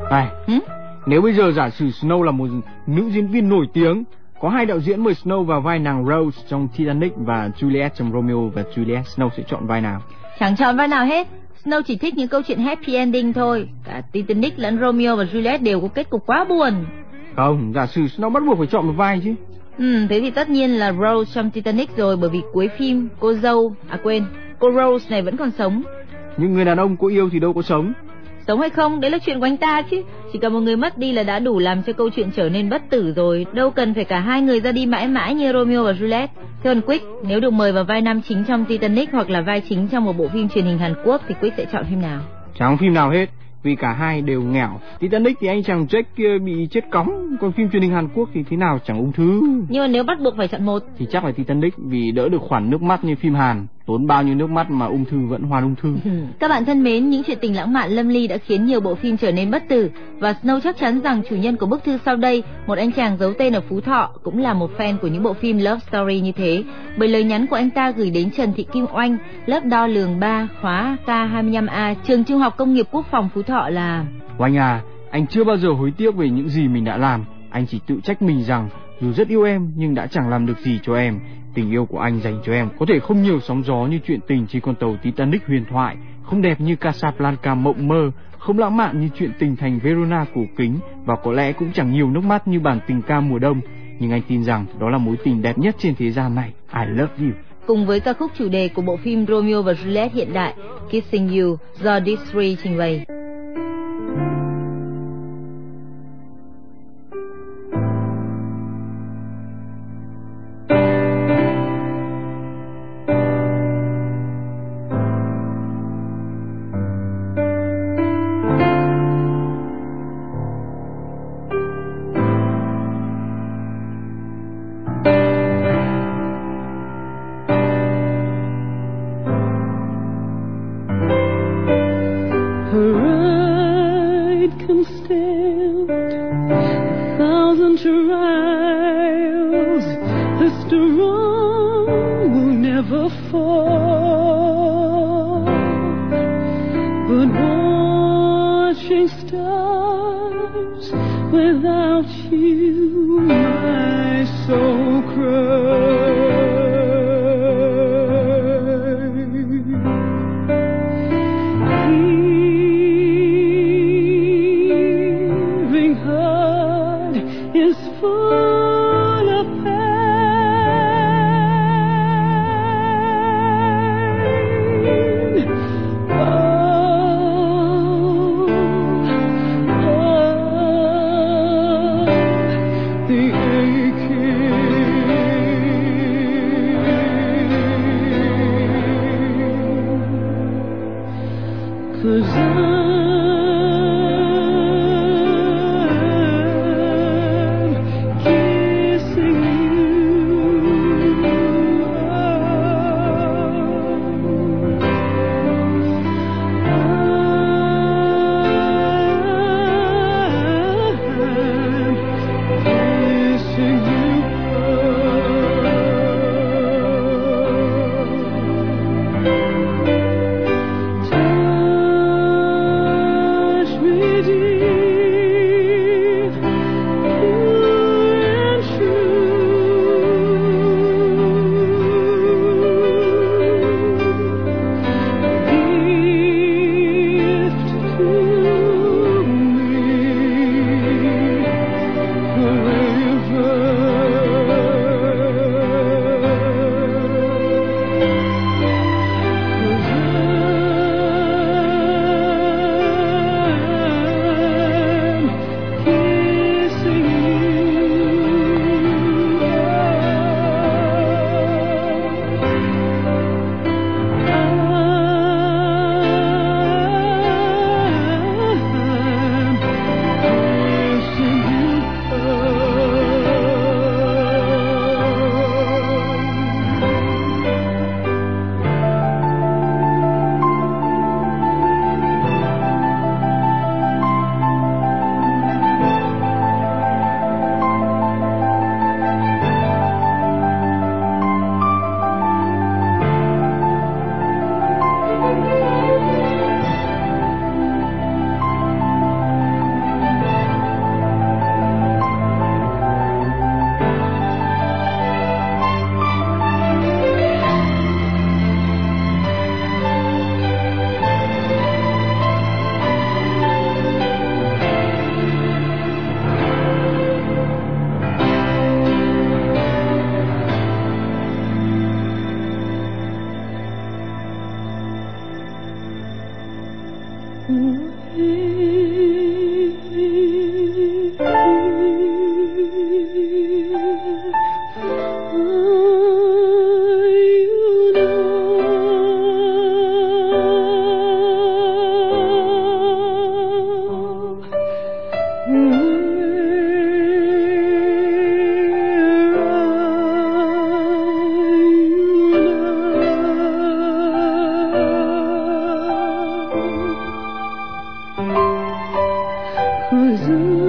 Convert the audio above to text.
Này, nếu bây giờ giả sử Snow là một nữ diễn viên nổi tiếng, có hai đạo diễn mời Snow vào vai nàng Rose trong Titanic và Juliet trong Romeo và Juliet, Snow sẽ chọn vai nào? Chẳng chọn vai nào hết. Snow chỉ thích những câu chuyện happy ending thôi. Cả Titanic lẫn Romeo và Juliet đều có kết cục quá buồn. Không, giả sử Snow bắt buộc phải chọn một vai chứ. Thế thì tất nhiên là Rose trong Titanic rồi, bởi vì cuối phim cô Rose này vẫn còn sống. Nhưng người đàn ông cô yêu thì đâu có sống. Sống hay không, đấy là chuyện của anh ta chứ. Chỉ cần một người mất đi là đã đủ làm cho câu chuyện trở nên bất tử rồi. Đâu cần phải cả hai người ra đi mãi mãi như Romeo và Juliet. Thưa anh Quick, nếu được mời vào vai nam chính trong Titanic hoặc là vai chính trong một bộ phim truyền hình Hàn Quốc thì Quick sẽ chọn phim nào? Chẳng phim nào hết, vì cả hai đều nghèo. Titanic thì anh chàng Jack kia bị chết cóng, còn phim truyền hình Hàn Quốc thì thế nào chẳng ung thư. Nhưng mà nếu bắt buộc phải chọn một thì chắc là Titanic, vì đỡ được khoản nước mắt như phim Hàn. Tốn bao nhiêu nước mắt mà ung thư vẫn hoàn ung thư. Các bạn thân mến, những chuyện tình lãng mạn lâm ly đã khiến nhiều bộ phim trở nên bất tử. Và Snow chắc chắn rằng chủ nhân của bức thư sau đây, một anh chàng giấu tên ở Phú Thọ, cũng là một fan của những bộ phim love story như thế. Bởi lời nhắn của anh ta gửi đến Trần Thị Kim Oanh, lớp đo lường 3, khóa K25A, trường Trung học Công nghiệp Quốc phòng Phú Thọ là: Oanh à, anh chưa bao giờ hối tiếc về những gì mình đã làm. Anh chỉ tự trách mình rằng dù rất yêu em nhưng đã chẳng làm được gì cho em. Tình yêu của anh dành cho em có thể không nhiều sóng gió như chuyện tình trên con tàu Titanic huyền thoại, không đẹp như Casablanca mộng mơ, không lãng mạn như chuyện tình thành Verona cổ kính, và có lẽ cũng chẳng nhiều nước mắt như bản tình ca mùa đông. Nhưng anh tin rằng đó là mối tình đẹp nhất trên thế gian này. I love you. Cùng với ca khúc chủ đề của bộ phim Romeo và Juliet hiện đại, Kissing You, do D3 trình bày. Huzur